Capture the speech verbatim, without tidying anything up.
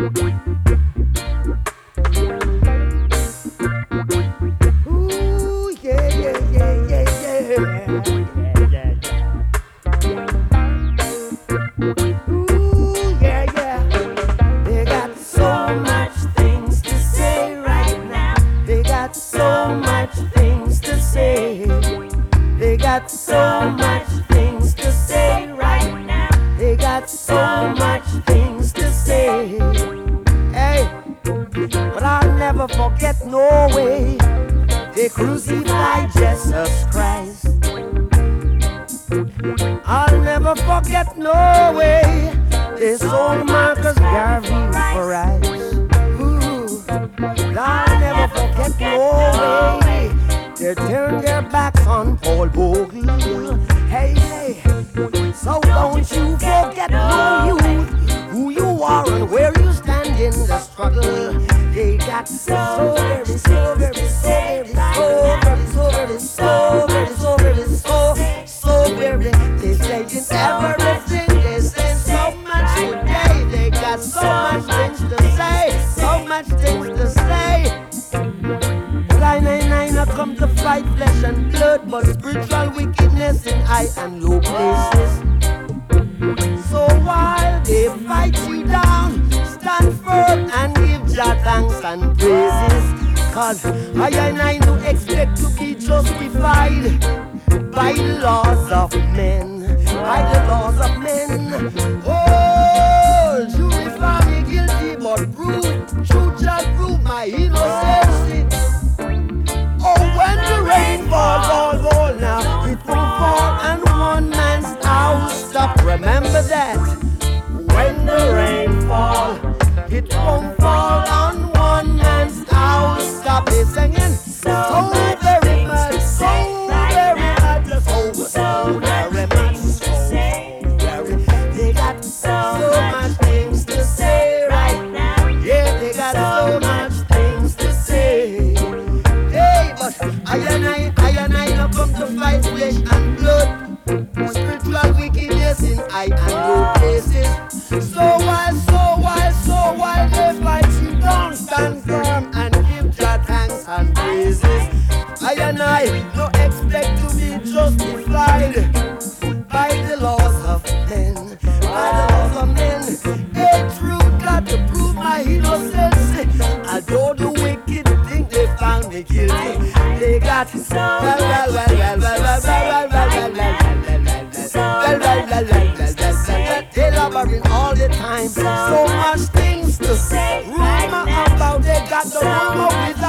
Ooh, yeah, yeah, yeah, yeah, yeah. Yeah, yeah. Ooh, yeah, yeah. They got so much things to say right now. They got so much things to say. They got so much things to say right now. They got so much things to say. Hey, but I'll never forget no way they crucified Jesus Christ. I'll never forget no way they sold Marcus Garvey for rights. Ooh, I'll never forget no way they turned their backs on Paul Bogle. Hey, hey, so don't you forget no youth, who you are and where you stand in the struggle. They got so very, so very, so very, so very, so very, so very, so very, so, so very. They say it's everything. They say so much today. They got so much things to say, so much things to say. But I, nine, nine, I come to fight flesh and blood, but spiritual wickedness in high and low places. So while they fight you down, stand firm and give Jah thanks and praises. Cause I and I do expect to be justified by the laws of men, by the laws of men. Oh, jury found me guilty, but prove, truth shall prove my innocence. Oh, when the rain falls, all fall now, it won't fall and one man's house stop. Remember that. When the rain falls, it won't fall on one man's house. Stop it singing. So very much, so very much, so, so very much, so very. They got so much things to say right now. Yeah, they got so much things to say. Hey, but I and I, I and I not come to fight flesh and blood. Spiritual wickedness in high and low places. So while, so while, so while they fight you down, stand firm and give Jah thanks and praises. I and I no expect to be justified by the laws of men, by the laws of men. Hey, truth got to prove my innocence. Although the wicked think they found me guilty, they got well, well, well, well, well, well, well, well, well, well, well. Well, well, well, well, well, well, well, they laboring all the time. So much things to say. Rumor about they got the rumor with